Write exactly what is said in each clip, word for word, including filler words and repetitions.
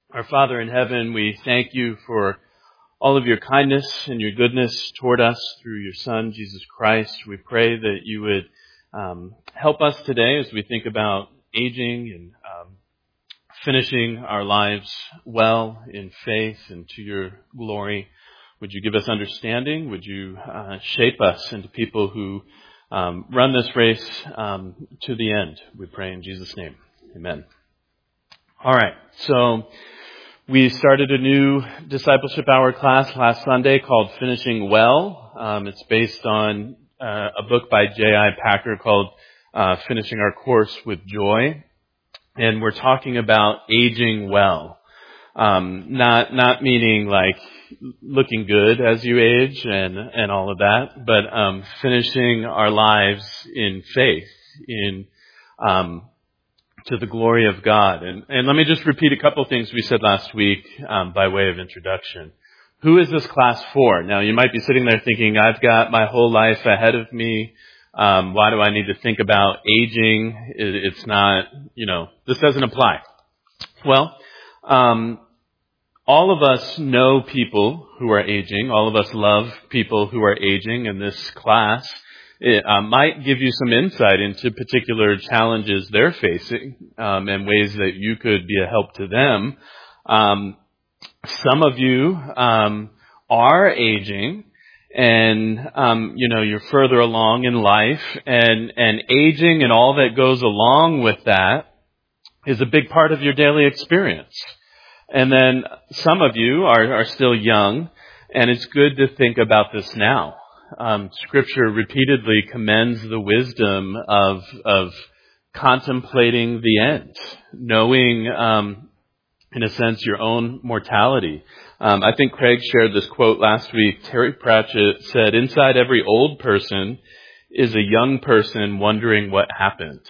Our Father in heaven, we thank you for all of your kindness and your goodness toward us through your Son, Jesus Christ. We pray that you would um, help us today as we think about aging and um, finishing our lives well in faith and to your glory. Would you give us understanding? Would you uh, shape us into people who um, run this race um, to the end? We pray in Jesus' name. Amen. All right, so we started a new discipleship hour class last Sunday called Finishing Well. Um, it's based on uh, a book by J I Packer called uh, Finishing Our Course with Joy. And we're talking about aging well. Um, not not meaning like looking good as you age and, and all of that, but um, finishing our lives in faith, in um to the glory of God. And, and let me just repeat a couple things we said last week um, by way of introduction. Who is this class for? Now, you might be sitting there thinking, I've got my whole life ahead of me. Um, why do I need to think about aging? It, it's not, you know, this doesn't apply. Well, um, all of us know people who are aging. All of us love people who are aging, and this class It uh, might give you some insight into particular challenges they're facing um, and ways that you could be a help to them. Um, some of you um, are aging, and um, you know you're further along in life, and and aging and all that goes along with that is a big part of your daily experience. And then some of you are, are still young, and it's good to think about this now. Um, Scripture repeatedly commends the wisdom of of contemplating the end, knowing, um, in a sense, your own mortality. Um, I think Craig shared this quote last week. Terry Pratchett said, "Inside every old person is a young person wondering what happened."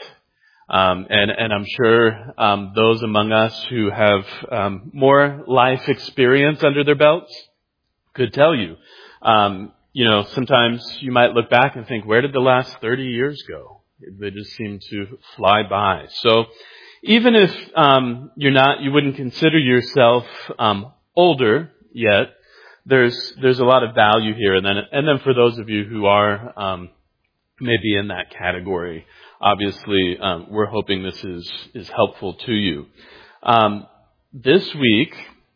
Um, and, and I'm sure um, those among us who have um, more life experience under their belts could tell you. Um, You know, sometimes you might look back and think, where did the last thirty years go? They just seem to fly by. So even if um, you're not, you wouldn't consider yourself um, older yet, there's there's a lot of value here. And then and then for those of you who are um, maybe in that category, obviously um, we're hoping this is is helpful to you. Um, this week,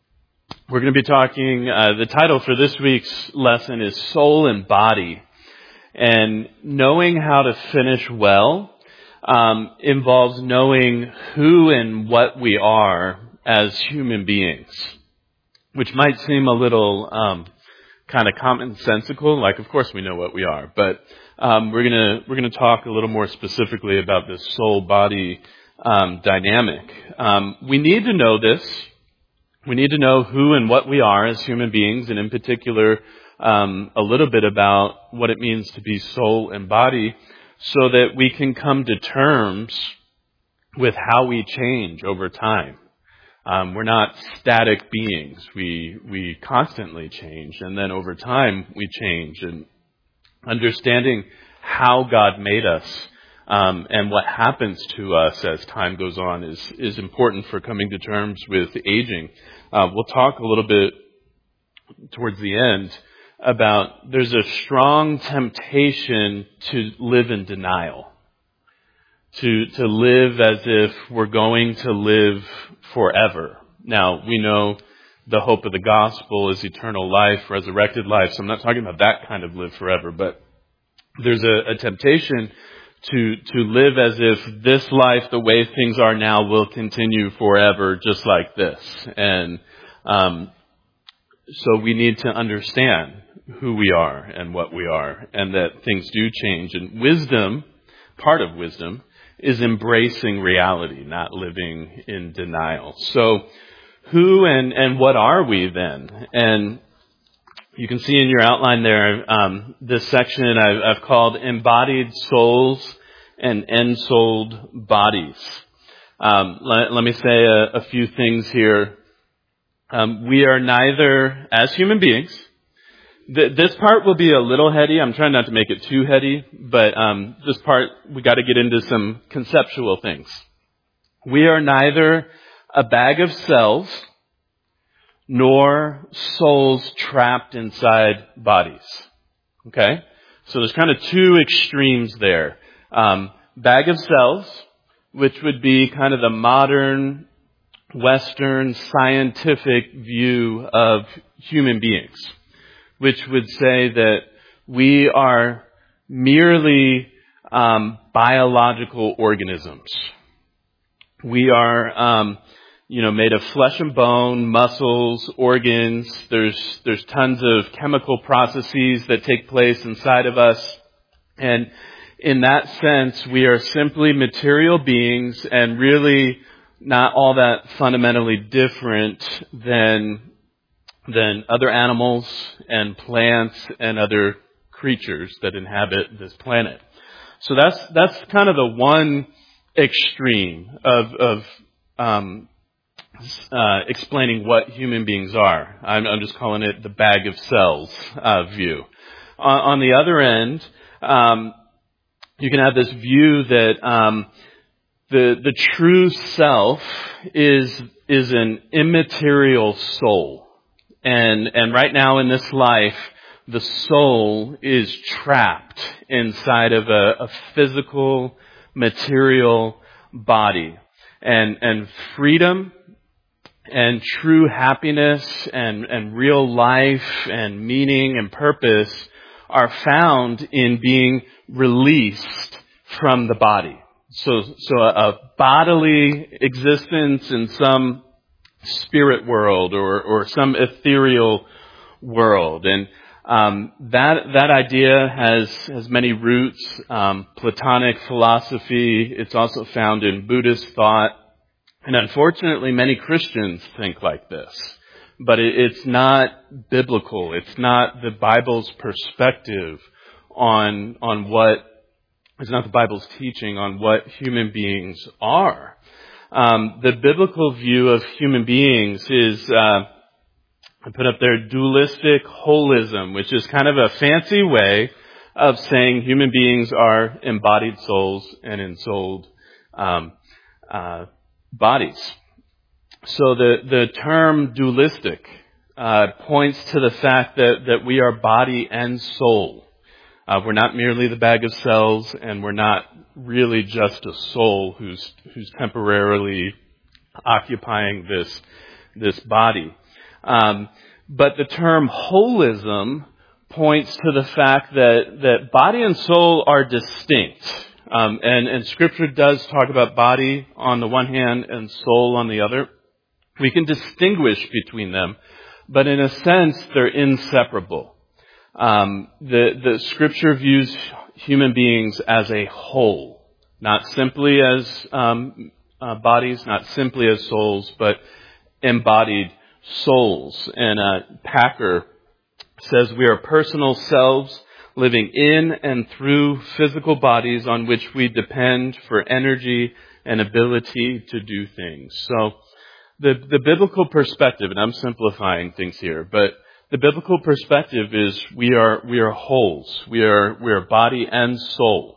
we're going to be talking, uh, the title for this week's lesson is Soul and Body. And knowing how to finish well um, involves knowing who and what we are as human beings, which might seem a little um, kind of commonsensical. Like, of course we know what we are, but um, we're going to we're going to talk a little more specifically about this soul-body um, dynamic. Um, we need to know this. We need to know who and what we are as human beings, and in particular, um, a little bit about what it means to be soul and body, so that we can come to terms with how we change over time. Um, we're not static beings. We we constantly change, and then over time we change. And understanding how God made us Um, and what happens to us as time goes on is, is important for coming to terms with aging. Uh, we'll talk a little bit towards the end about there's a strong temptation to live in denial, to, to live as if we're going to live forever. Now, we know the hope of the gospel is eternal life, resurrected life, so I'm not talking about that kind of live forever, but there's a, a temptation to to live as if this life, the way things are now, will continue forever just like this. And um, so we need to understand who we are and what we are, and that things do change. And wisdom, part of wisdom, is embracing reality, not living in denial. So who and, and what are we then? And you can see in your outline there, um, this section I've, I've called Embodied Souls and Ensouled Bodies. Um, let, let me say a, a few things here. Um, we are neither, as human beings, th- this part will be a little heady. I'm trying not to make it too heady, but um, this part, we got to get into some conceptual things. We are neither a bag of cells nor souls trapped inside bodies. Okay? So there's kind of two extremes there. Um, bag of cells, which would be kind of the modern, Western, scientific view of human beings, which would say that we are merely um, biological organisms. We are, um, you know, made of flesh and bone, muscles, organs. There's there's tons of chemical processes that take place inside of us, and in that sense, we are simply material beings, and really not all that fundamentally different than than other animals and plants and other creatures that inhabit this planet. So that's that's kind of the one extreme of of um, uh, explaining what human beings are. I'm, I'm just calling it the bag of cells uh, view. On, on the other end, um, you can have this view that um, the the true self is is an immaterial soul, and and right now in this life, the soul is trapped inside of a, a physical, material body, and and freedom and true happiness and and real life and meaning and purpose are found in being released from the body. So so a, a bodily existence in some spirit world or or some ethereal world, and um, that that idea has has many roots. Um, Platonic philosophy. It's also found in Buddhist thought, and unfortunately, many Christians think like this. But it, it's not biblical. It's not the Bible's perspective on on what it's not the Bible's teaching on what human beings are. Um, the biblical view of human beings is. Uh, I put up there dualistic holism, which is kind of a fancy way of saying human beings are embodied souls and ensouled um, uh, bodies. So the, the term dualistic uh, points to the fact that, that we are body and soul. Uh, we're not merely the bag of cells, and we're not really just a soul who's who's temporarily occupying this this body. Um, but the term holism points to the fact that, that body and soul are distinct. Um, and, and Scripture does talk about body on the one hand and soul on the other. We can distinguish between them, but in a sense, they're inseparable. Um, the, the Scripture views human beings as a whole, not simply as um, uh, bodies, not simply as souls, but embodied souls. And uh, Packer says we are personal selves living in and through physical bodies on which we depend for energy and ability to do things. So the the biblical perspective, and I'm simplifying things here, but the biblical perspective is we are we are wholes. We are we are body and soul.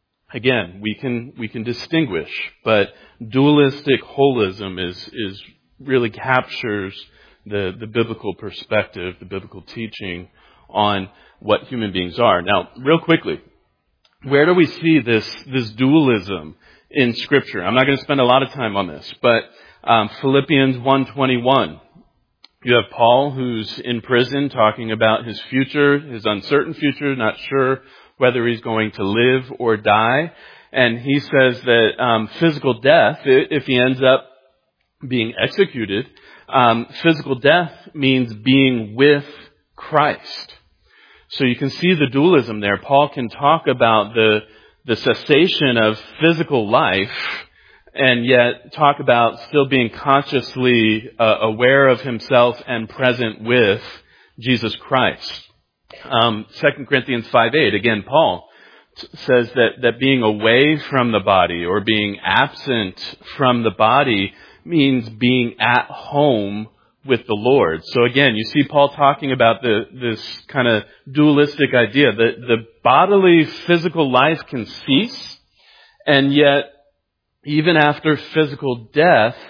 Again, we can we can distinguish, but dualistic holism is is really captures the, the biblical perspective, the biblical teaching on what human beings are. Now, real quickly, where do we see this, this dualism in Scripture? I'm not going to spend a lot of time on this, but um, Philippians one twenty-one. You have Paul, who's in prison, talking about his future, his uncertain future, not sure whether he's going to live or die. And he says that um, physical death, if he ends up being executed, um, physical death means being with Christ. So you can see the dualism there. Paul can talk about the the cessation of physical life, and yet talk about still being consciously uh, aware of himself and present with Jesus Christ. Um, Second Corinthians five eight, again, Paul t- says that, that being away from the body or being absent from the body means being at home with the Lord. So again, you see Paul talking about the this kind of dualistic idea that the bodily physical life can cease, and yet even after physical death,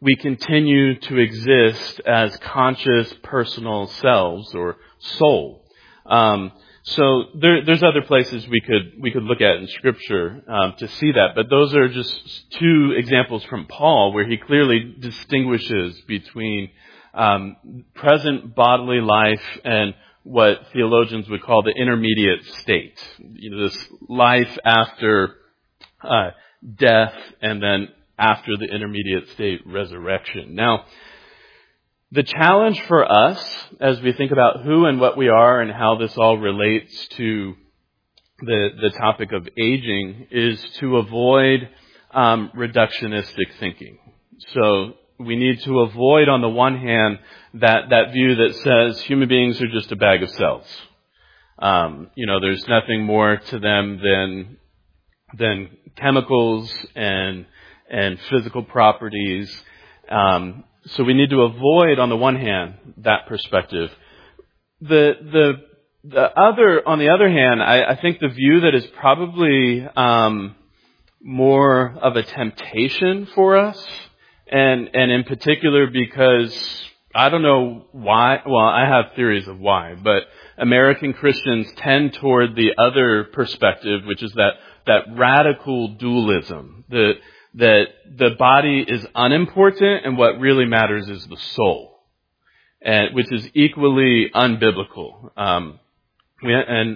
we continue to exist as conscious personal selves or soul. Um, so there, there's other places we could we could look at in Scripture um, to see that, but those are just two examples from Paul where he clearly distinguishes between um, present bodily life and what theologians would call the intermediate state. You know, this life after uh, death and then after the intermediate state, resurrection. Now, the challenge for us as we think about who and what we are and how this all relates to the, the topic of aging is to avoid um, reductionistic thinking. So we need to avoid, on the one hand, that, that view that says human beings are just a bag of cells. Um, you know, there's nothing more to them than than chemicals and and physical properties. Um, so we need to avoid, on the one hand, that perspective. The the the other, on the other hand, I, I think the view that is probably um, more of a temptation for us, and and in particular because I don't know why. Well, I have theories of why, but American Christians tend toward the other perspective, which is that that radical dualism, the that the body is unimportant and what really matters is the soul, and which is equally unbiblical. Um, we, and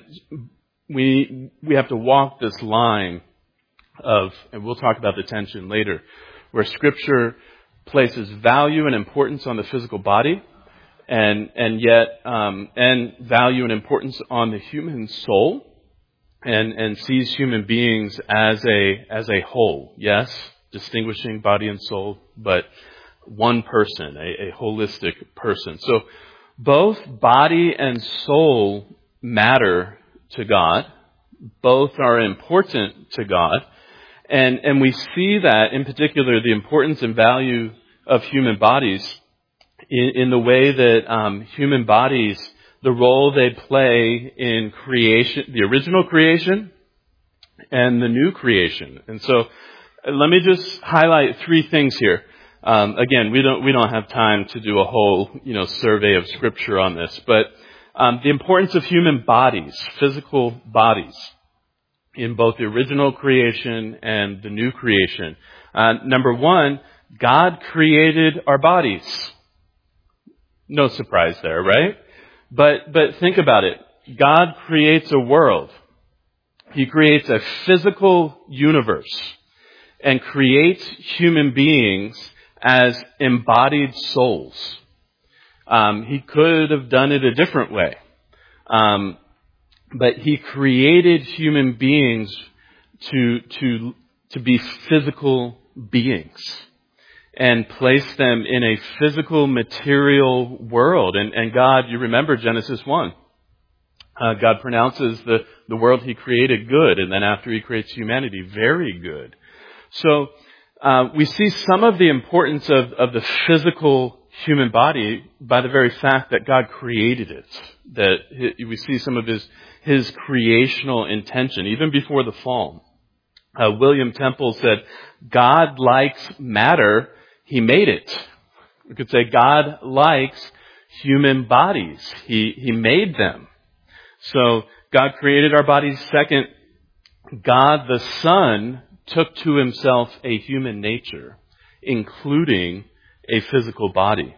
we we have to walk this line of, and we'll talk about the tension later, where Scripture places value and importance on the physical body, and and yet um, and value and importance on the human soul. And, and sees human beings as a as a whole, yes, distinguishing body and soul, but one person, a, a holistic person. So both body and soul matter to God. Both are important to God. And, and we see that, in particular, the importance and value of human bodies in, in the way that um, human bodies, the role they play in creation, the original creation and the new creation. And so let me just highlight three things here. Um, again, we don't, we don't have time to do a whole, you know, survey of Scripture on this, but um, the importance of human bodies, physical bodies, in both the original creation and the new creation. Uh, number one, God created our bodies. No surprise there, right? But but think about it. God creates a world. He creates a physical universe and creates human beings as embodied souls. Um, he could have done it a different way. Um, but he created human beings to to to be physical beings and place them in a physical, material world. And, and God, you remember Genesis one. Uh, God pronounces the, the world He created good, and then after He creates humanity, very good. So uh, we see some of the importance of, of the physical human body by the very fact that God created it. That he, we see some of His, His creational intention, even before the fall. Uh, William Temple said, God likes matter, He made it. We could say God likes human bodies. He, he made them. So God created our bodies. Second, God the Son took to Himself a human nature, including a physical body.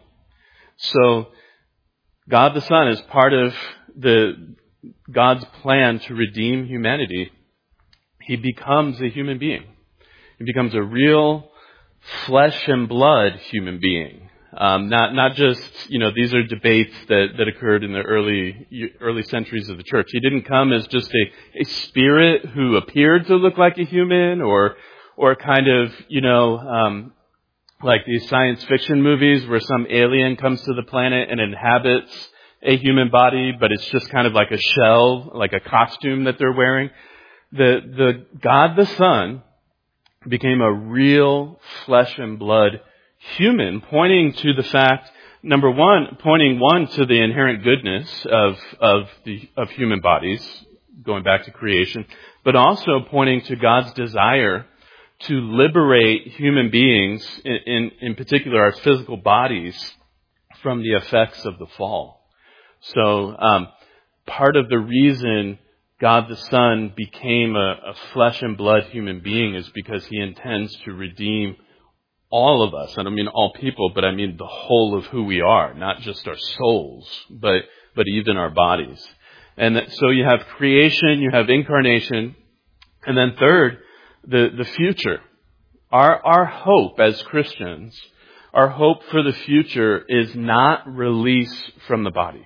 So God the Son is part of the God's plan to redeem humanity. He becomes a human being. He becomes a real flesh and blood human being. Um, not not just, you know, these are debates that, that occurred in the early early centuries of the church. He didn't come as just a, a spirit who appeared to look like a human, or or kind of, you know, um, like these science fiction movies where some alien comes to the planet and inhabits a human body, but it's just kind of like a shell, like a costume that they're wearing. The the God the Son became a real flesh and blood human, pointing to the fact, number one, pointing one to the inherent goodness of of the of human bodies, going back to creation, but also pointing to God's desire to liberate human beings, in, in, in particular our physical bodies, from the effects of the fall. So um, part of the reason God the Son became a, a flesh and blood human being is because he intends to redeem all of us. I don't mean all people, but I mean the whole of who we are, not just our souls, but but even our bodies. And that, so you have creation, you have incarnation, and then third, the, the future. Our, our hope as Christians, our hope for the future is not release from the body.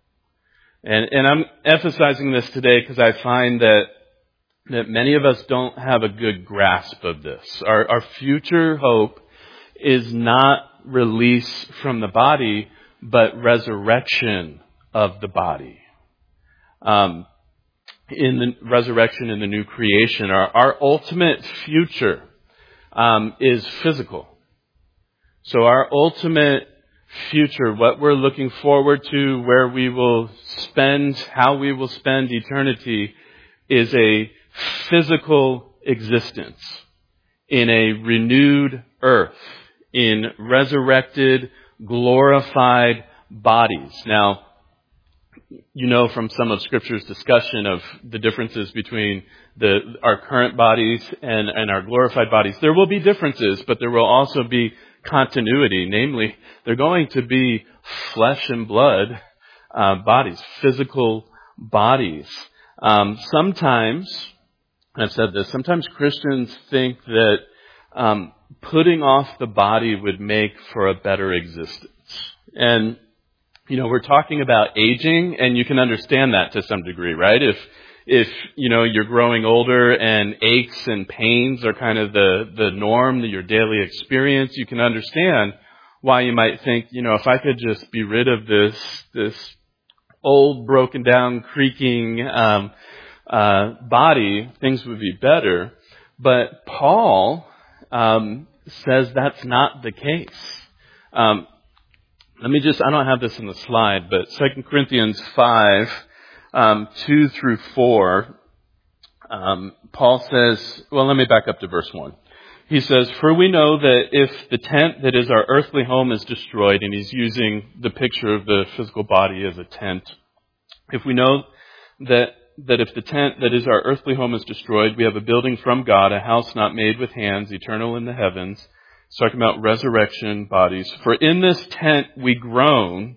And, and I'm emphasizing this today because I find that, that many of us don't have a good grasp of this. Our, our future hope is not release from the body, but resurrection of the body. Um, in the resurrection in the new creation, our, our ultimate future um, is physical. So our ultimate future, what we're looking forward to, where we will spend, how we will spend eternity, is a physical existence in a renewed earth, in resurrected, glorified bodies. Now, you know from some of Scripture's discussion of the differences between the our current bodies and, and our glorified bodies. There will be differences, but there will also be continuity. Namely, they're going to be flesh and blood uh, bodies, physical bodies. Um, sometimes, and I've said this, sometimes Christians think that um, putting off the body would make for a better existence. And you know, we're talking about aging, and you can understand that to some degree, right? If, if, you know, you're growing older and aches and pains are kind of the, the norm, your daily experience, you can understand why you might think, you know, if I could just be rid of this, this old, broken down, creaking, um, uh, body, things would be better. But Paul, um, says that's not the case. Um, Let me just, I don't have this in the slide, but Second Corinthians five, um, two through four, um, Paul says, well, let me back up to verse one. He says, "For we know that if the tent that is our earthly home is destroyed," and he's using the picture of the physical body as a tent. "If we know that, that if the tent that is our earthly home is destroyed, we have a building from God, a house not made with hands, eternal in the heavens." It's talking about resurrection bodies. "For in this tent we groan,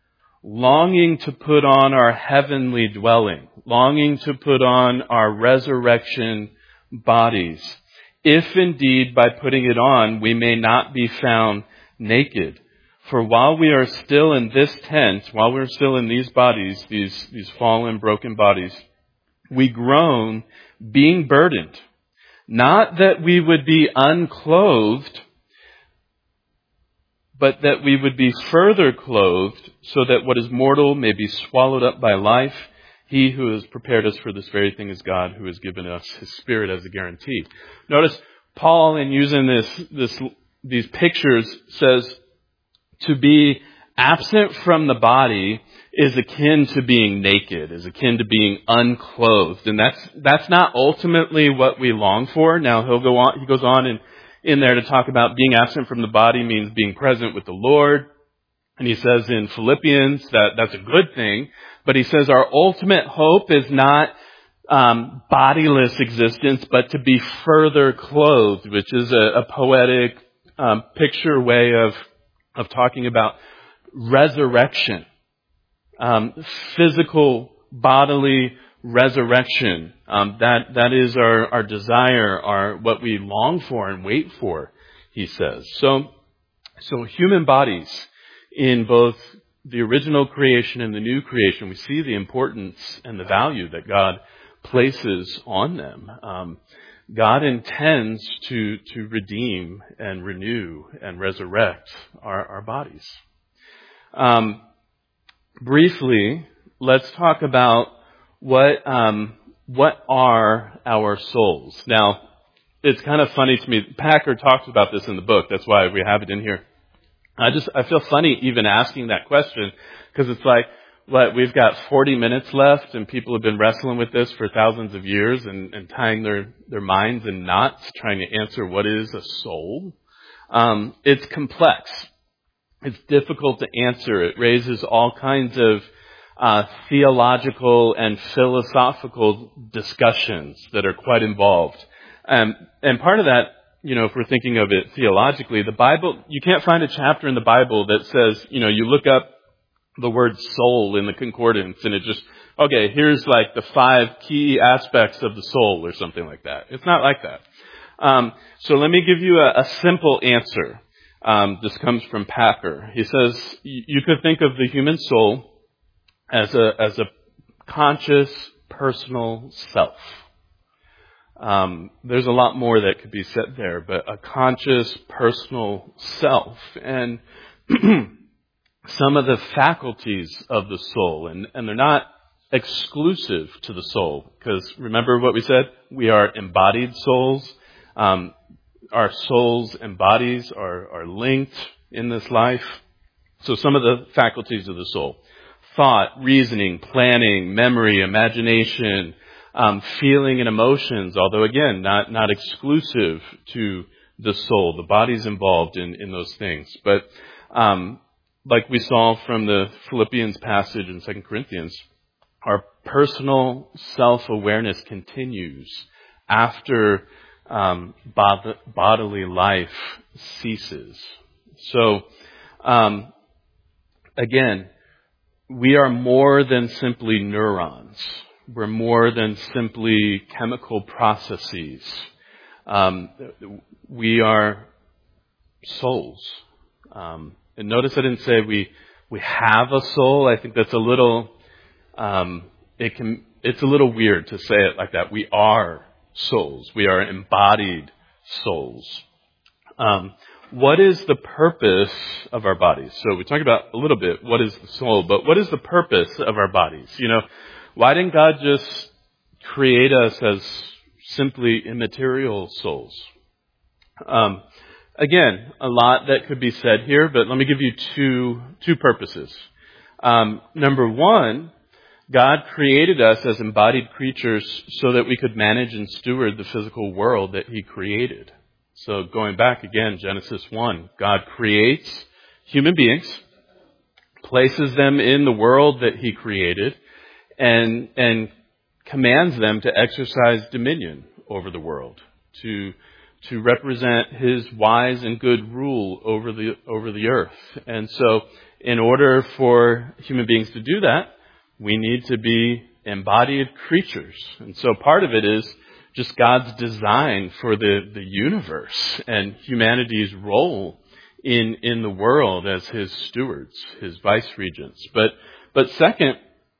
longing to put on our heavenly dwelling," longing to put on our resurrection bodies, "if indeed by putting it on we may not be found naked. For while we are still in this tent, while we're still in these bodies, these, these fallen, broken bodies, we groan, being burdened, not that we would be unclothed, but that we would be further clothed, so that what is mortal may be swallowed up by life. He who has prepared us for this very thing is God, who has given us His Spirit as a guarantee." Notice Paul, in using this, this, these pictures, says to be absent from the body is akin to being naked, is akin to being unclothed, and that's that's not ultimately what we long for. Now he'll go on. He goes on and. in there to talk about being absent from the body means being present with the Lord. And he says in Philippians that that's a good thing. But he says our ultimate hope is not um, bodiless existence, but to be further clothed, which is a, a poetic um, picture way of of talking about resurrection, um, physical, bodily resurrection. Um, that, that is our, our desire, our, what we long for and wait for, he says. So, so human bodies in both the original creation and the new creation, we see the importance and the value that God places on them. Um, God intends to, to redeem and renew and resurrect our, our bodies. Um, briefly, let's talk about What um, what are our souls? Now, it's kind of funny to me. Packer talks about this in the book. That's why we have it in here. I just I feel funny even asking that question, because it's like, what, we've got forty minutes left, and people have been wrestling with this for thousands of years and, and tying their, their minds in knots, trying to answer what is a soul. Um, it's complex. It's difficult to answer. It raises all kinds of uh, theological and philosophical discussions that are quite involved. Um, and part of that, you know, if we're thinking of it theologically, the Bible, you can't find a chapter in the Bible that says, you know, you look up the word soul in the concordance and it just, okay, here's like the five key aspects of the soul or something like that. It's not like that. Um, so let me give you a, a simple answer. Um, this comes from Packer. He says you could think of the human soul as a as a conscious, personal self. Um, there's a lot more that could be said there, but a conscious, personal self, and some of the faculties of the soul, and, and they're not exclusive to the soul, because remember what we said? We are embodied souls. Um, our souls and bodies are, are linked in this life. So some of the faculties of the soul: thought, reasoning, planning, memory, imagination, um, feeling and emotions, although again, not, not exclusive to the soul. The body's involved in, in those things. But, um, like we saw from the Philippians passage in Second Corinthians, our personal self-awareness continues after um, bod- bodily life ceases. So, um, again, we are more than simply neurons. We're more than simply chemical processes. Um, we are souls. Um, and notice I didn't say we we have a soul. I think that's a little um, it can it's a little weird to say it like that. We are souls. We are embodied souls. Um, what is the purpose of our bodies? So we talked about a little bit what is the soul, but what is the purpose of our bodies? You know, why didn't God just create us as simply immaterial souls? Um, again, a lot that could be said here, but let me give you two two purposes. Um, number one, God created us as embodied creatures so that we could manage and steward the physical world that He created. So going back again, Genesis one, God creates human beings, places them in the world that He created, and and commands them to exercise dominion over the world, to to represent His wise and good rule over the over the earth. And so in order for human beings to do that, we need to be embodied creatures. And so part of it is just God's design for the, the universe and humanity's role in in the world as His stewards, His vice regents. But but second,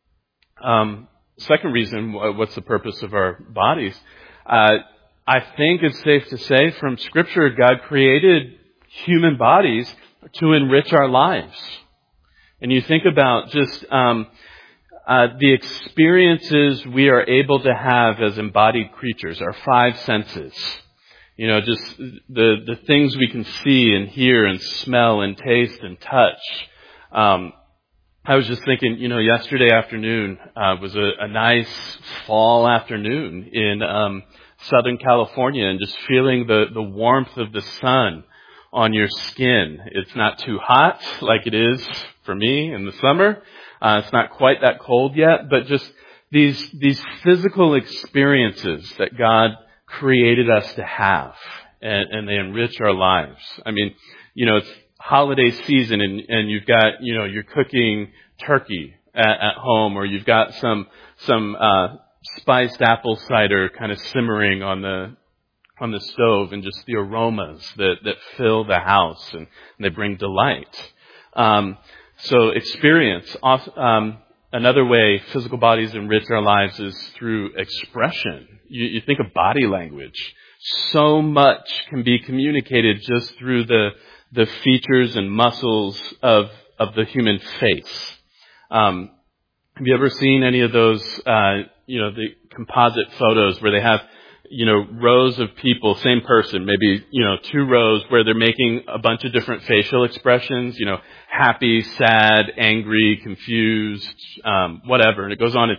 um, second reason, what's the purpose of our bodies? Uh, I think it's safe to say from Scripture, God created human bodies to enrich our lives. And you think about just um, uh, the experiences we are able to have as embodied creatures, our five senses. You know, just the, the things we can see and hear and smell and taste and touch. Um, I was just thinking, you know, yesterday afternoon uh, was a, a nice fall afternoon in um, Southern California, and just feeling the, the warmth of the sun on your skin. It's not too hot like it is for me in the summer. Uh, it's not quite that cold yet, but just these these physical experiences that God created us to have, and, and they enrich our lives. I mean, you know, it's holiday season, and, and you've got, you know, you're cooking turkey at, at home, or you've got some some uh, spiced apple cider kind of simmering on the on the stove, and just the aromas that, that fill the house, and, and they bring delight. Um, so experience. Um, another way physical bodies enrich our lives is through expression. You, you think of body language. So much can be communicated just through the the features and muscles of of the human face. Um, have you ever seen any of those, uh, you know, the composite photos where they have you know, rows of people, same person, maybe, you know, two rows where they're making a bunch of different facial expressions, you know, happy, sad, angry, confused, um, whatever. And it goes on. And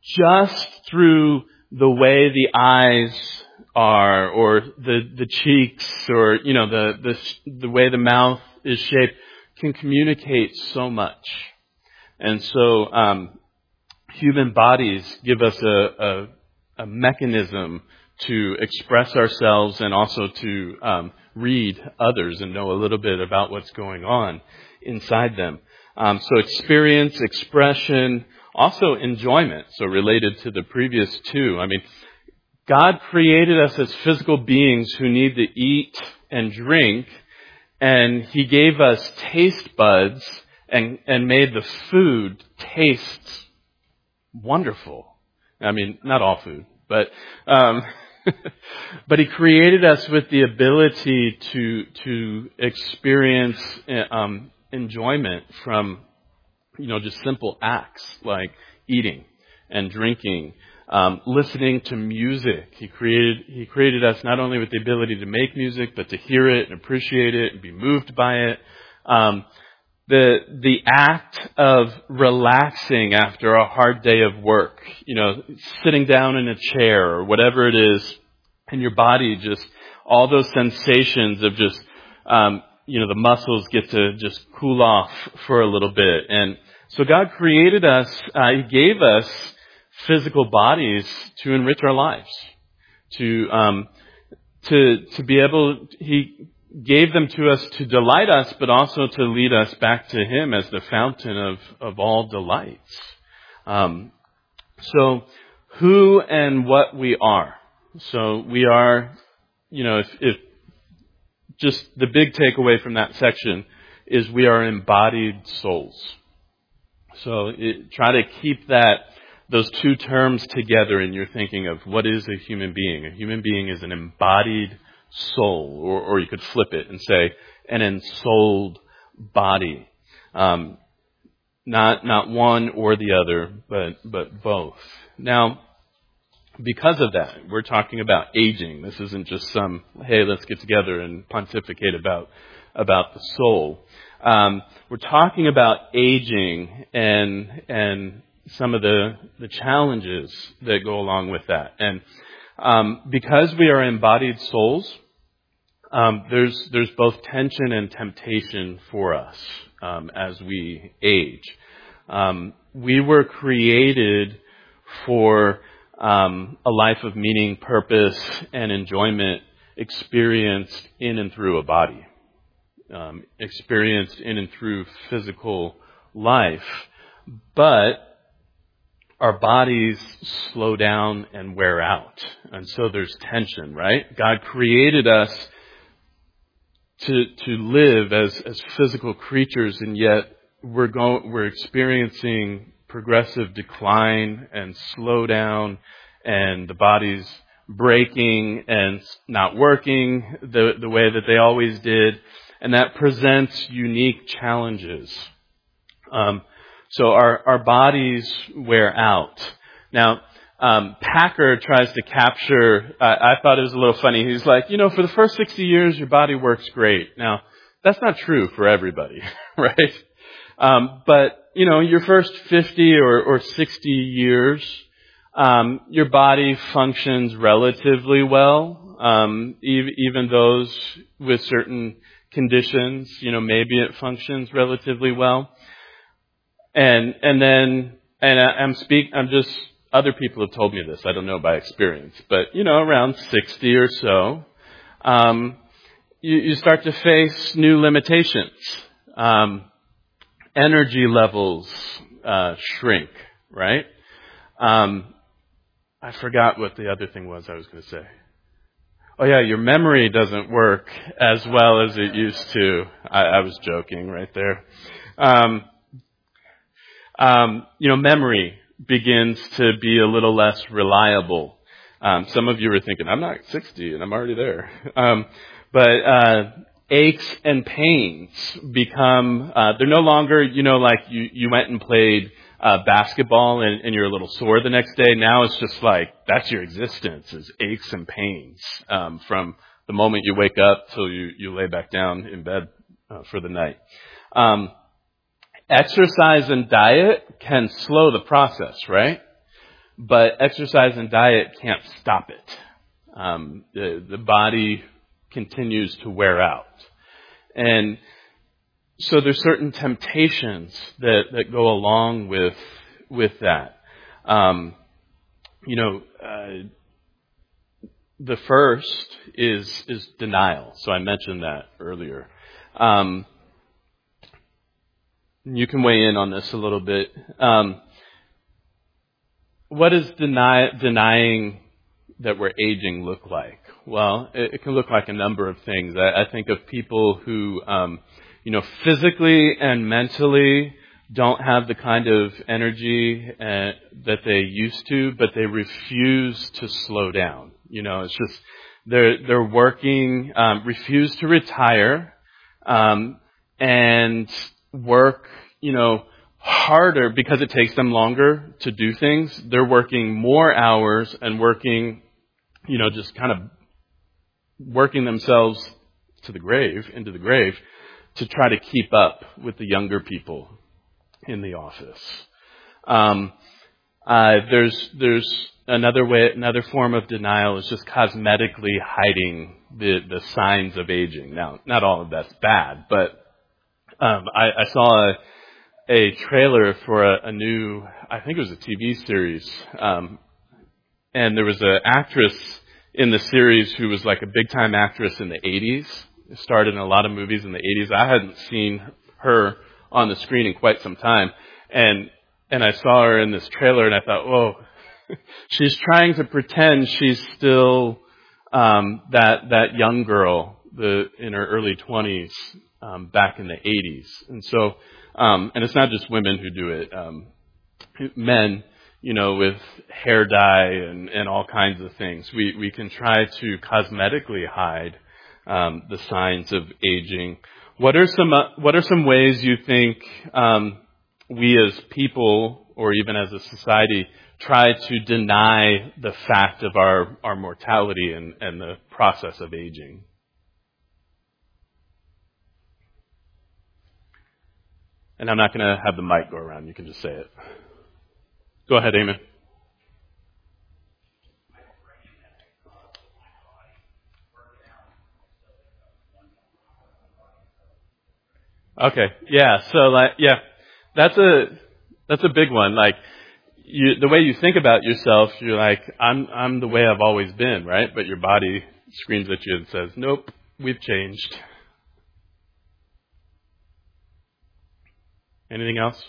just through the way the eyes are, or the, the cheeks, or, you know, the, the, the way the mouth is shaped, can communicate so much. And so, um, human bodies give us a, a, a mechanism to express ourselves and also to um, read others and know a little bit about what's going on inside them. Um, so experience, expression, also enjoyment. So related to the previous two. I mean, God created us as physical beings who need to eat and drink, and He gave us taste buds and, and made the food taste wonderful. I mean, not all food, but um, but He created us with the ability to to experience um, enjoyment from, you know, just simple acts like eating and drinking, um, listening to music. He created He created us not only with the ability to make music, but to hear it and appreciate it and be moved by it. Um, The, the act of relaxing after a hard day of work, you know, sitting down in a chair or whatever it is, and your body just, all those sensations of just, um, you know, the muscles get to just cool off for a little bit. And so God created us, uh, He gave us physical bodies to enrich our lives, to, um, to, to be able, He gave them to us to delight us, but also to lead us back to Him as the fountain of, of all delights. Um, so who and what we are. So we are, you know, if, if just the big takeaway from that section is we are embodied souls. So it, try to keep that, those two terms together in your thinking of what is a human being. A human being is an embodied soul, or, or you could flip it and say an ensouled body. Um, not not one or the other, but but both. Now, because of that, we're talking about aging. This isn't just some, hey, let's get together and pontificate about about the soul. Um, we're talking about aging and and some of the the challenges that go along with that. And Um, because we are embodied souls, um, there's there's both tension and temptation for us um, as we age. Um, we were created for um, a life of meaning, purpose, and enjoyment experienced in and through a body, um, experienced in and through physical life, but our bodies slow down and wear out. And so there's tension, right? God created us to to live as, as physical creatures, and yet we're going we're experiencing progressive decline and slowdown, and the body's breaking and not working the, the way that they always did. And that presents unique challenges. Um, So our, our bodies wear out. Now, um, Packer tries to capture, uh, I thought it was a little funny. He's like, you know, for the first sixty years, your body works great. Now, that's not true for everybody, right? Um, but, you know, your first fifty or, or sixty years, um, your body functions relatively well. Um, even, even those with certain conditions, you know, maybe it functions relatively well. And, and then, and I, I'm speak, I'm just, other people have told me this, I don't know by experience, but, you know, around sixty or so, um, you, you start to face new limitations. Um, energy levels, uh, shrink, right? Um, I forgot what the other thing was I was going to say. Oh yeah, your memory doesn't work as well as it used to. I, I was joking right there. Um, Um, you know, memory begins to be a little less reliable. Um, some of you are thinking, I'm not sixty and I'm already there. Um, but uh, aches and pains become, uh, they're no longer, you know, like you, you went and played uh, basketball and, and you're a little sore the next day. Now it's just like, that's your existence, is aches and pains, um, from the moment you wake up till you, you lay back down in bed uh, for the night. Um, exercise and diet can slow the process, right? But exercise and diet can't stop it. Um, the, the body continues to wear out. And so there's certain temptations that, that go along with, with that. Um, you know, uh, the first is, is denial. So I mentioned that earlier. Um, you can weigh in on this a little bit. Um, what does deny, denying that we're aging look like? Well, it, it can look like a number of things. I, I think of people who, um, you know, physically and mentally don't have the kind of energy uh, that they used to, but they refuse to slow down. You know, it's just they're they're working, um, refuse to retire, um, and work, you know, harder because it takes them longer to do things. They're working more hours and working, you know, just kind of working themselves to the grave, into the grave, to try to keep up with the younger people in the office. Um, uh, there's there's another way, another form of denial is just cosmetically hiding the the signs of aging. Now, not all of that's bad, but um, I, I saw a, a trailer for a, a new, I think it was a T V series, um, and there was an actress in the series who was like a big time actress in the eighties. Starred in a lot of movies in the eighties. I hadn't seen her on the screen in quite some time. And, and I saw her in this trailer and I thought, whoa, she's trying to pretend she's still, um, that, that young girl, the, in her early twenties, um, back in the eighties. And so, um, and it's not just women who do it, um, men, you know, with hair dye and, and all kinds of things. We, we can try to cosmetically hide Um, the signs of aging. What are some uh, What are some ways you think um, we as people, or even as a society, try to deny the fact of our, our mortality and, and the process of aging? And I'm not going to have the mic go around. You can just say it. Go ahead, Eamon. Okay. Yeah. So like, yeah, that's a, that's a big one. Like you, the way you think about yourself, you're like, I'm, I'm the way I've always been, right? But your body screams at you and says, nope, we've changed. Anything else?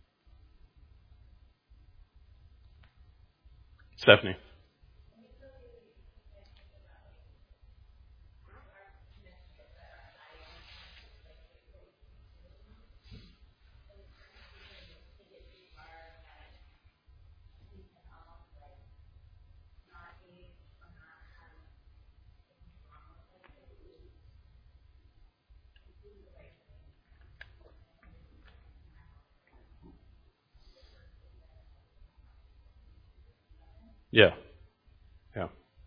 Stephanie. Yeah. Yeah.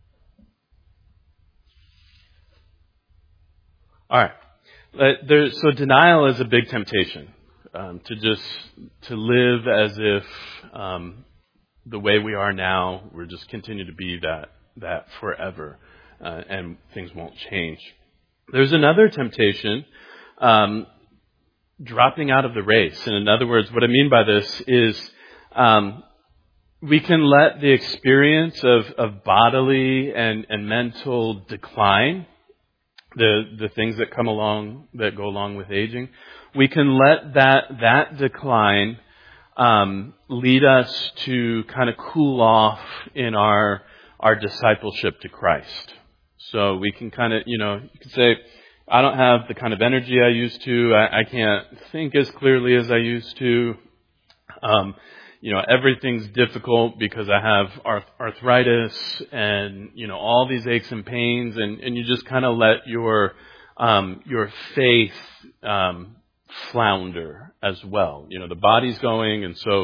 All right. Uh, there, so denial is a big temptation, um, to just to live as if um, the way we are now, we're just continue to be that that forever, uh, and things won't change. There's another temptation, um, dropping out of the race. And in other words, what I mean by this is um, we can let the experience of, of bodily and, and mental decline, the the things that come along, that go along with aging, we can let that that decline um, lead us to kind of cool off in our our discipleship to Christ. So we can kind of, you know, you can say, I don't have the kind of energy I used to. I, I can't think as clearly as I used to. Um, you know, everything's difficult because I have arth- arthritis and, you know, all these aches and pains, and, and you just kind of let your, um, your faith, um, flounder as well. You know, the body's going, and so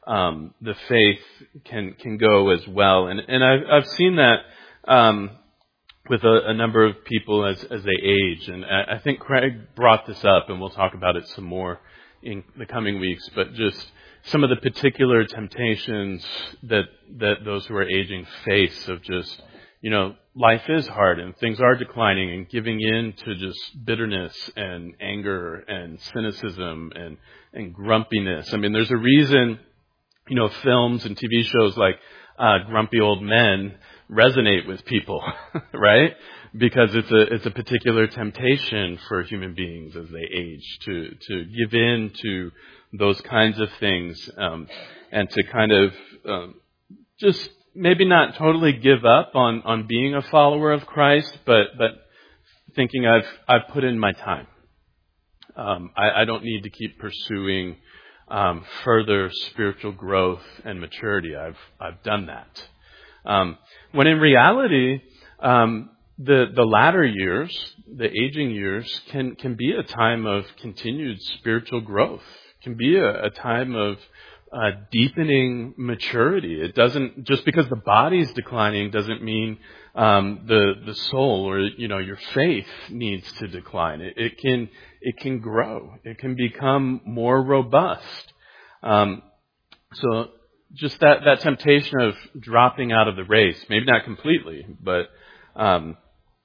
um, the faith can can go as well. And and I've I've seen that um, with a, a number of people as as they age. And I, I think Craig brought this up, and we'll talk about it some more in the coming weeks. But just some of the particular temptations that that those who are aging face of just, you know, life is hard and things are declining, and giving in to just bitterness and anger and cynicism and, and grumpiness. I mean, there's a reason, you know, films and T V shows like uh, Grumpy Old Men resonate with people, right? Because it's a it's a particular temptation for human beings as they age to to give in to those kinds of things, um, and to kind of um, just maybe not totally give up on, on being a follower of Christ, but but thinking I've I've put in my time. Um, I, I don't need to keep pursuing um, further spiritual growth and maturity. I've I've done that. Um, when in reality, um, the the latter years, the aging years, can can be a time of continued spiritual growth. Can be a, a time of Uh, deepening maturity. It doesn't, just because the body's declining doesn't mean um, the the soul or, you know, your faith needs to decline. It, it can it can grow. It can become more robust. Um, so just that that temptation of dropping out of the race, maybe not completely, but um,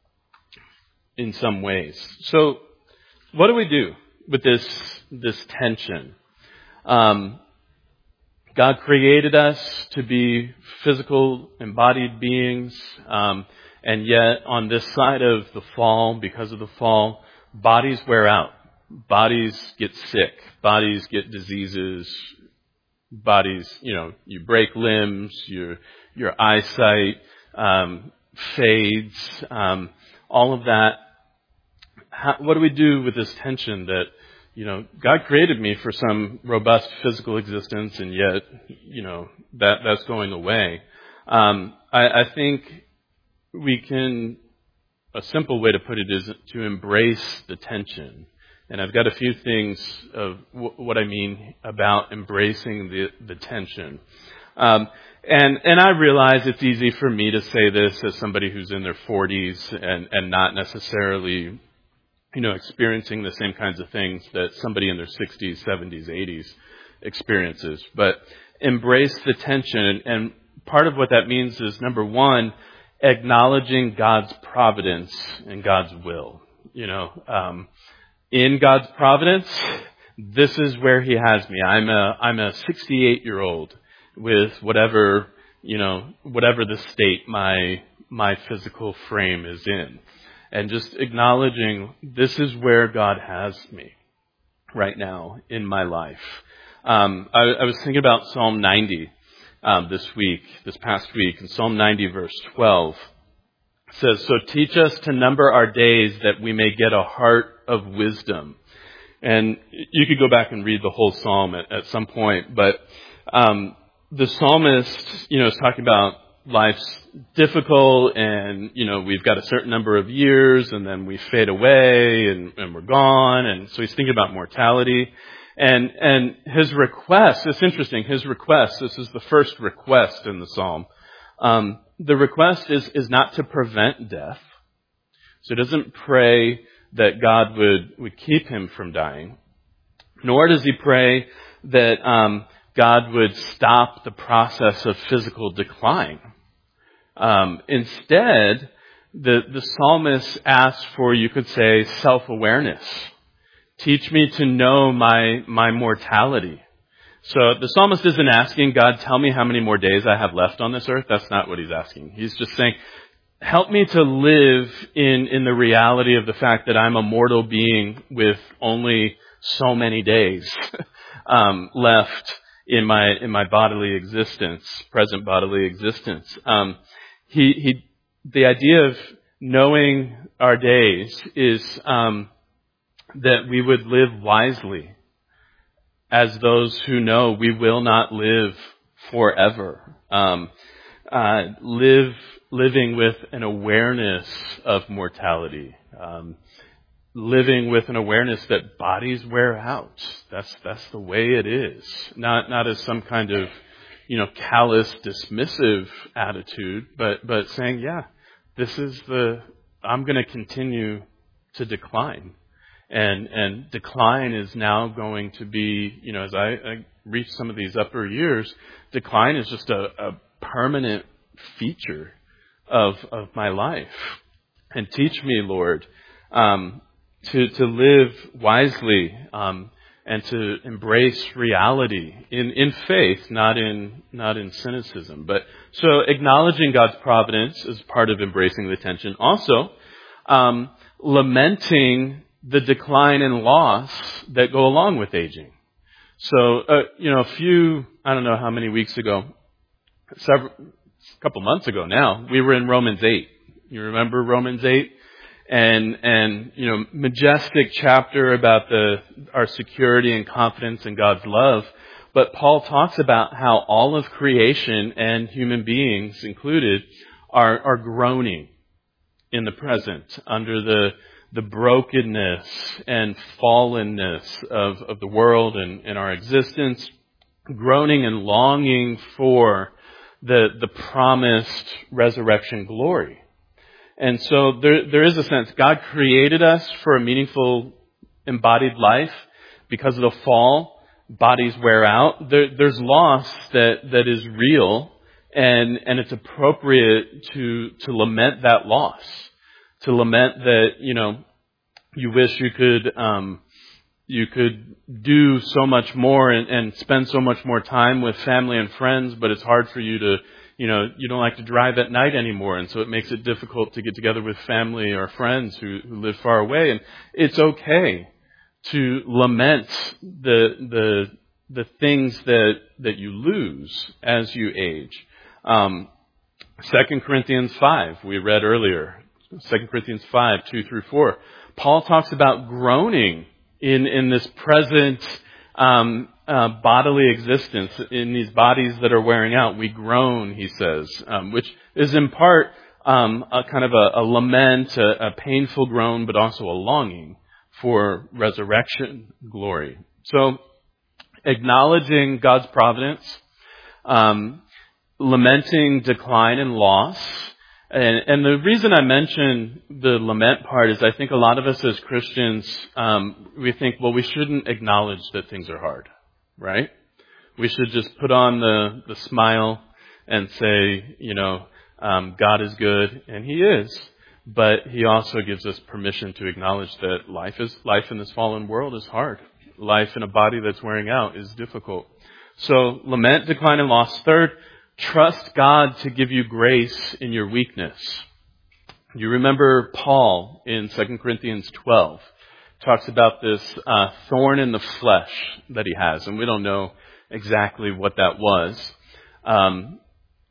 in some ways. So what do we do with this this tension? Um, God created us to be physical, embodied beings, um, and yet on this side of the fall, because of the fall, bodies wear out. Bodies get sick. Bodies get diseases. Bodies, you know, you break limbs. Your your eyesight um, fades. Um, all of that. How, what do we do with this tension that, you know, God created me for some robust physical existence, and yet, you know, that that's going away. Um, I, I think we can, a simple way to put it is to embrace the tension. And I've got a few things of w- what I mean about embracing the, the tension. Um, and, and I realize it's easy for me to say this as somebody who's in their forties and, and not necessarily, you know, experiencing the same kinds of things that somebody in their sixties, seventies, eighties experiences. But embrace the tension. And, and part of what that means is, number one, acknowledging God's providence and God's will. You know, um, in God's providence, this is where He has me. I'm a I'm a sixty-eight-year-old with whatever, you know, whatever the state my my physical frame is in. And just acknowledging this is where God has me right now in my life. Um, I, I was thinking about Psalm ninety um, this week, this past week. And Psalm ninety, verse twelve says, "So teach us to number our days that we may get a heart of wisdom." And you could go back and read the whole psalm at, at some point. But um, the psalmist, you know, is talking about life's difficult, and, you know, we've got a certain number of years, and then we fade away, and, and we're gone. And so he's thinking about mortality. And and his request, it's interesting, his request, this is the first request in the psalm. Um, the request is, is not to prevent death. So he doesn't pray that God would, would keep him from dying. Nor does he pray that um, God would stop the process of physical decline. Um, instead, the, the psalmist asks for, you could say, self-awareness. Teach me to know my, my mortality. So the psalmist isn't asking, God, tell me how many more days I have left on this earth. That's not what he's asking. He's just saying, help me to live in, in the reality of the fact that I'm a mortal being with only so many days um, left in my in my bodily existence, present bodily existence. Um, he he, the idea of knowing our days is um, that we would live wisely, as those who know we will not live forever. Um, uh, live living with an awareness of mortality. Um, living with an awareness that bodies wear out. That's that's the way it is. Not not as some kind of, you know, callous, dismissive attitude, but but saying, yeah, this is the I'm going to continue to decline, and and decline is now going to be, you know, as I, I reach some of these upper years, decline is just a, a permanent feature of of my life. And teach me, Lord, um, to to live wisely, um, and to embrace reality in, in faith, not in not in cynicism. But so acknowledging God's providence is part of embracing the tension. Also, um, lamenting the decline and loss that go along with aging. So, uh, you know, a few, I don't know how many weeks ago, several, a couple months ago now, we were in Romans eight. You remember Romans eight? And, and, you know, majestic chapter about the, our security and confidence in God's love. But Paul talks about how all of creation and human beings included are, are groaning in the present under the, the brokenness and fallenness of, of the world and, and our existence, groaning and longing for the, the promised resurrection glory. And so there, there is a sense God created us for a meaningful embodied life. Because of the fall, bodies wear out. There, there's loss that, that is real, and, and it's appropriate to, to lament that loss. To lament that, you know, you wish you could, um, you could do so much more and, and spend so much more time with family and friends, but it's hard for you to, you know, you don't like to drive at night anymore, and so it makes it difficult to get together with family or friends who, who live far away. And it's okay to lament the the the things that that you lose as you age. Um, Second Corinthians five, we read earlier. Second Corinthians five, two through four. Paul talks about groaning in in this present um, uh, bodily existence, in these bodies that are wearing out. We groan, he says, um, which is in part um, a kind of a, a lament, a, a painful groan, but also a longing for resurrection glory. So, acknowledging God's providence, um, lamenting decline and loss. And, and the reason I mention the lament part is I think a lot of us as Christians, um, we think, well, we shouldn't acknowledge that things are hard, right? We should just put on the, the smile and say, you know, um, God is good, and He is. But He also gives us permission to acknowledge that life is life in this fallen world is hard. Life in a body that's wearing out is difficult. So lament, decline, and loss. Third, trust God to give you grace in your weakness. You remember Paul in Second Corinthians twelve talks about this uh, thorn in the flesh that he has, and we don't know exactly what that was. Um,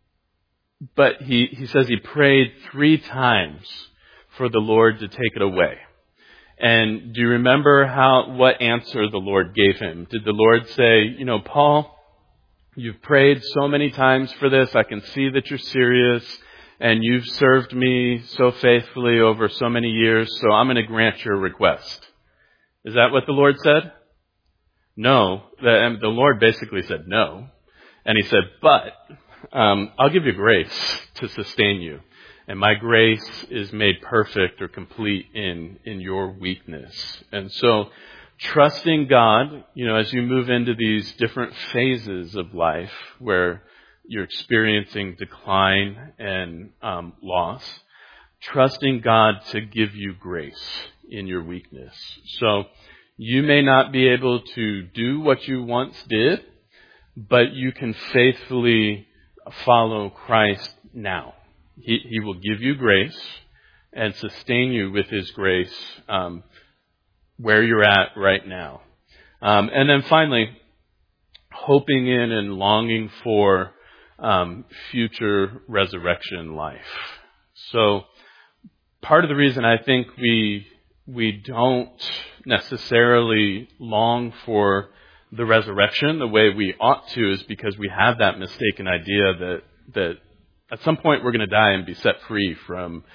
but he, he says he prayed three times for the Lord to take it away. And do you remember how what answer the Lord gave him? Did the Lord say, you know, Paul, you've prayed so many times for this. I can see that you're serious, and you've served me so faithfully over so many years, so I'm going to grant your request. Is that what the Lord said? No. The, the Lord basically said no. And He said, but um, I'll give you grace to sustain you. And my grace is made perfect or complete in, in your weakness. And so, trusting God, you know, as you move into these different phases of life where you're experiencing decline and um, loss, trusting God to give you grace in your weakness. So you may not be able to do what you once did, but you can faithfully follow Christ now. He, he will give you grace and sustain you with His grace um, where you're at right now. Um, and then finally, hoping in and longing for um, future resurrection life. So part of the reason I think we we don't necessarily long for the resurrection the way we ought to is because we have that mistaken idea that that at some point we're going to die and be set free from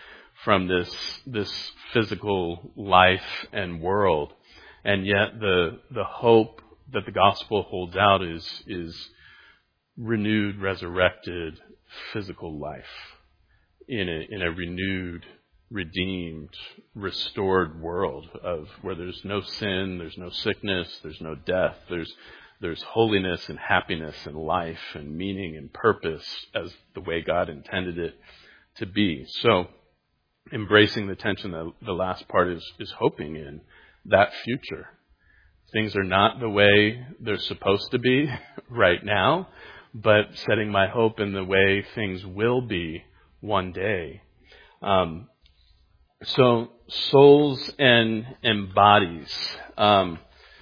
from this this physical life and world. And yet the the hope that the gospel holds out is is renewed, resurrected physical life in a in a renewed, redeemed, restored world of where there's no sin, there's no sickness, there's no death, there's there's holiness and happiness and life and meaning and purpose as the way God intended it to be. So embracing the tension, the, the last part is is hoping in that future. Things are not the way they're supposed to be right now, but setting my hope in the way things will be one day. Um, so souls and, and bodies. Um,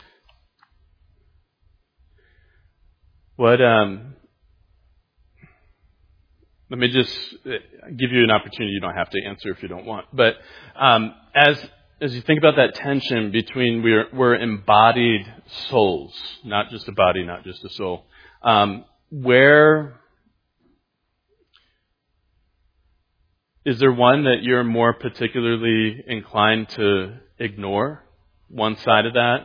what? Um, let me just give you an opportunity. You don't have to answer if you don't want. But um, as As you think about that tension between we're, we're embodied souls, not just a body, not just a soul, um, where is there one that you're more particularly inclined to ignore? One side of that?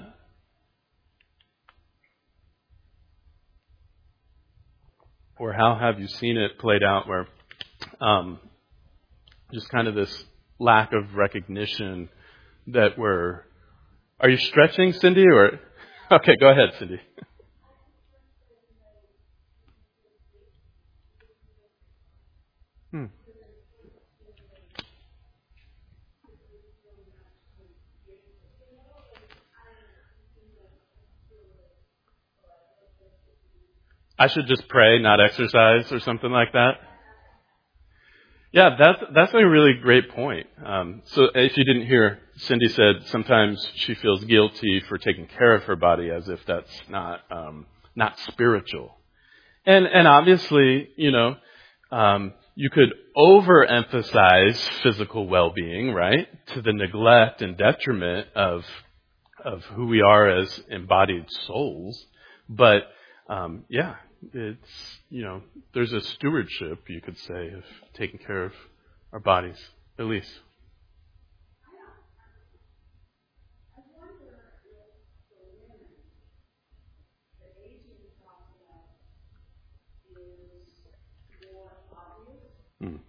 Or how have you seen it played out where um, just kind of this lack of recognition that we're... Are you stretching, Cindy? Or okay, go ahead, Cindy. Hmm. I should just pray, not exercise, or something like that. Yeah, that's that's a really great point. Um, so if you didn't hear, Cindy said sometimes she feels guilty for taking care of her body as if that's not um, not spiritual. And and obviously, you know, um, you could overemphasize physical well-being, right, to the neglect and detriment of of who we are as embodied souls. But um, yeah. It's, you know, there's a stewardship, you could say, of taking care of our bodies, at least. Mm.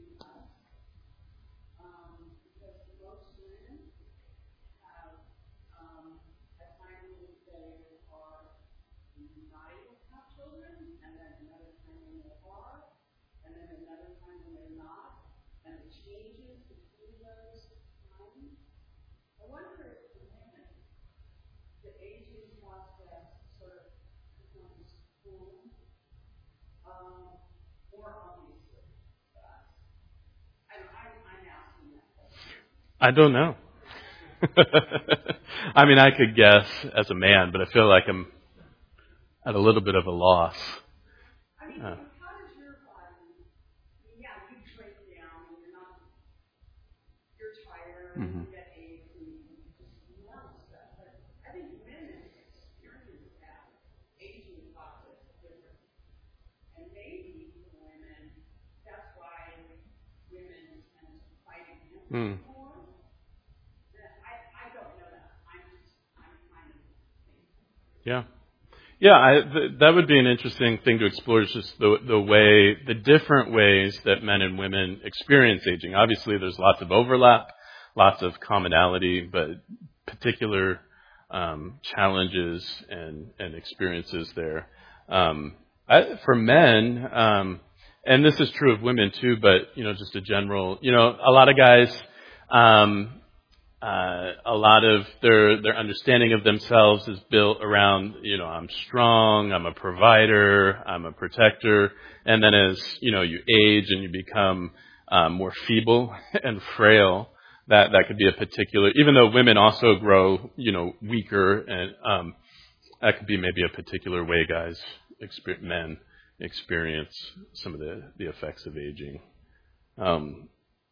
I don't know. I mean, I could guess as a man, but I feel like I'm at a little bit of a loss. I mean, uh, how does your body, yeah, you break down and you're not, you're tired, mm-hmm. You get AIDS and just normal stuff. But I think women experience that aging process differently. And maybe for women, that's why women tend to fight against mm. it. Yeah. Yeah, I, th- that would be an interesting thing to explore, is just the, the way, the different ways that men and women experience aging. Obviously, there's lots of overlap, lots of commonality, but particular um, challenges and, and experiences there. Um, I, for men, um, and this is true of women too, but, you know, just a general, you know, a lot of guys, um, Uh, a lot of their their understanding of themselves is built around, you know, I'm strong, I'm a provider, I'm a protector. And then as, you know, you age and you become um, more feeble and frail, that, that could be a particular, even though women also grow, you know, weaker, and um, that could be maybe a particular way guys, experience, men experience some of the, the effects of aging. Um,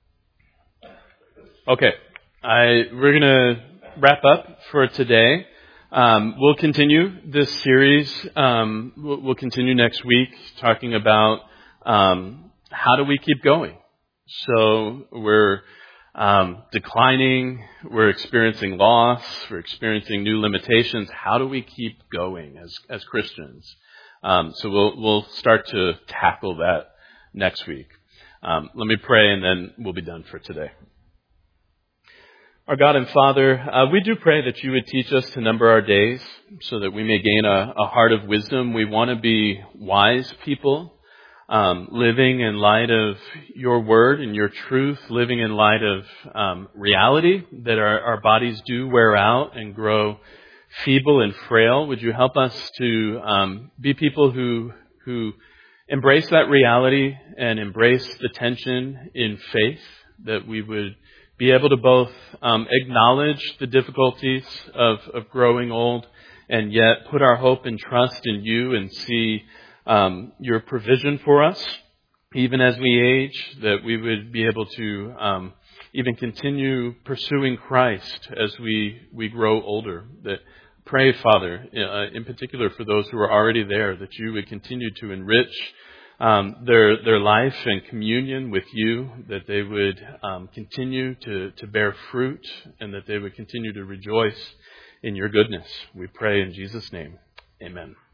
okay. I, we're going to wrap up for today. Um, we'll continue this series. Um, we'll, we'll continue next week talking about um, how do we keep going. So we're um, declining. We're experiencing loss. We're experiencing new limitations. How do we keep going as as Christians? Um, so we'll we'll start to tackle that next week. Um, let me pray, and then we'll be done for today. Our God and Father, uh, we do pray that you would teach us to number our days so that we may gain a, a heart of wisdom. We want to be wise people, um, living in light of your word and your truth, living in light of um, reality, that our, our bodies do wear out and grow feeble and frail. Would you help us to um, be people who who embrace that reality and embrace the tension in faith, that we would be able to both um, acknowledge the difficulties of, of growing old and yet put our hope and trust in you and see um, your provision for us, even as we age, that we would be able to um, even continue pursuing Christ as we, we grow older. That pray, Father, uh, in particular for those who are already there, that you would continue to enrich Um, their their life and communion with you, that they would um, continue to, to bear fruit, and that they would continue to rejoice in your goodness. We pray in Jesus' name. Amen.